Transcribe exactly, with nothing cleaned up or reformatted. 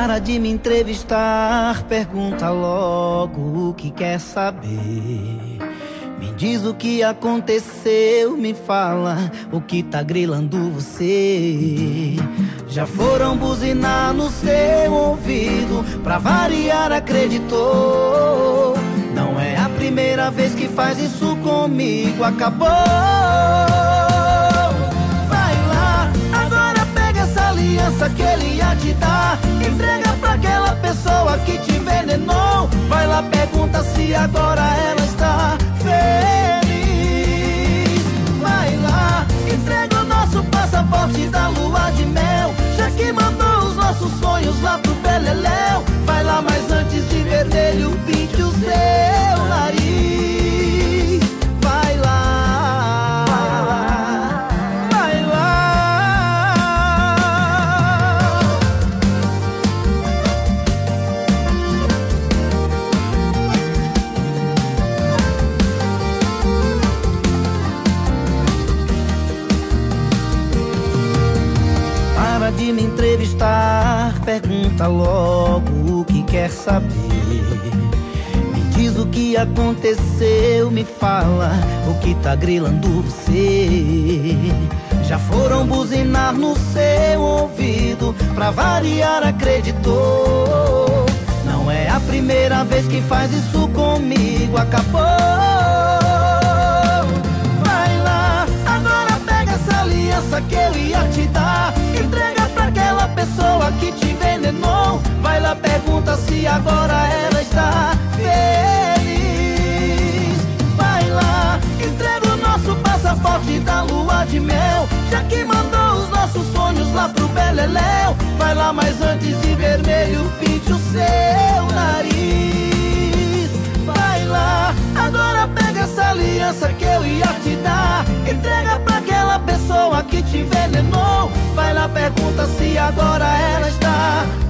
Para de me entrevistar, pergunta logo o que quer saber. Me diz o que aconteceu, me fala o que tá grilando você. Já foram buzinar no seu ouvido, pra variar acreditou. Não é a primeira vez que faz isso comigo, acabou. Vai lá, agora pega essa aliança que ele ia te dar, entrega pra aquela pessoa que te envenenou. Vai lá, pergunta se agora ela está feliz. Vai lá, entrega o nosso passaporte da lua de mel, já que mandou os nossos sonhos lá pro beleléu. Vai lá, mas antes de vermelho pinte o seu nariz. Vai lá, vai lá. Para de me entrevistar, pergunta logo o que quer saber. Me diz o que aconteceu, me fala o que tá grilando você. Já foram buzinar no seu ouvido, pra variar acreditou. Não é a primeira vez que faz isso comigo, acabou. Vai lá, agora pega essa aliança que eu ia te dar, entrega pra aquela pessoa que te envenenou. Vai lá, pergunta se agora ela está feliz. Vai lá, entrega o nosso passaporte da lua de mel, já que mandou os nossos sonhos lá pro beleléu. Vai lá, mas antes de vermelho pinte o seu nariz. Vai lá, agora pega essa aliança que eu ia te dar, entrega pra aquela pessoa que te envenenou. Vai lá, pergunta se agora ela está